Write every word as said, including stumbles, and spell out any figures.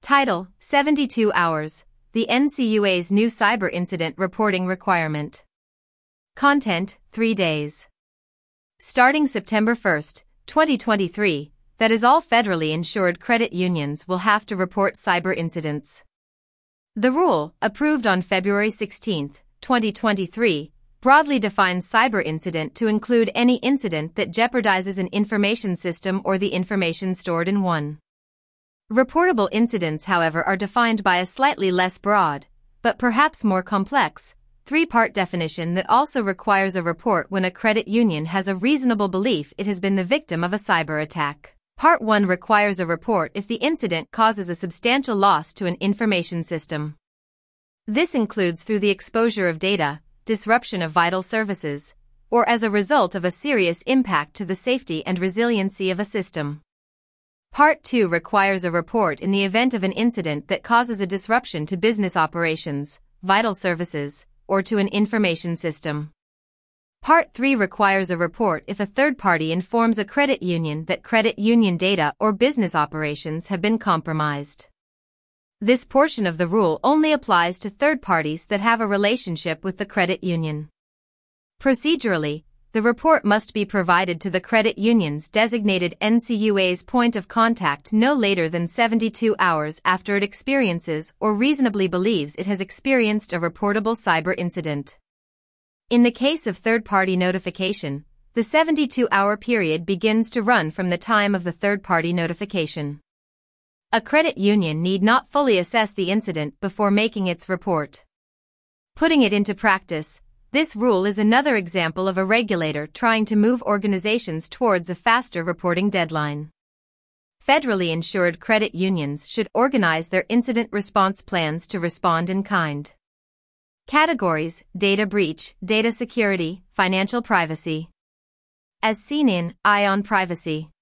Title: seventy-two hours, the N C U A's new cyber incident reporting requirement. Content: three days. Starting September first, twenty twenty-three, that is, all federally insured credit unions will have to report cyber incidents. The rule, approved on February sixteenth, twenty twenty-three, broadly defines cyber incident to include any incident that jeopardizes an information system or the information stored in one. Reportable incidents, however, are defined by a slightly less broad, but perhaps more complex, three-part definition that also requires a report when a credit union has a reasonable belief it has been the victim of a cyber attack. Part one requires a report if the incident causes a substantial loss to an information system. This includes through the exposure of data, disruption of vital services, or as a result of a serious impact to the safety and resiliency of a system. Part two requires a report in the event of an incident that causes a disruption to business operations, vital services, or to an information system. Part three requires a report if a third party informs a credit union that credit union data or business operations have been compromised. This portion of the rule only applies to third parties that have a relationship with the credit union. Procedurally, the report must be provided to the credit union's designated N C U A's point of contact no later than seventy-two hours after it experiences or reasonably believes it has experienced a reportable cyber incident. In the case of third-party notification, the seventy-two hour period begins to run from the time of the third-party notification. A credit union need not fully assess the incident before making its report. Putting it into practice, this rule is another example of a regulator trying to move organizations towards a faster reporting deadline. Federally insured credit unions should organize their incident response plans to respond in kind. Categories: data breach, data security, financial privacy. As seen in Eye on Privacy.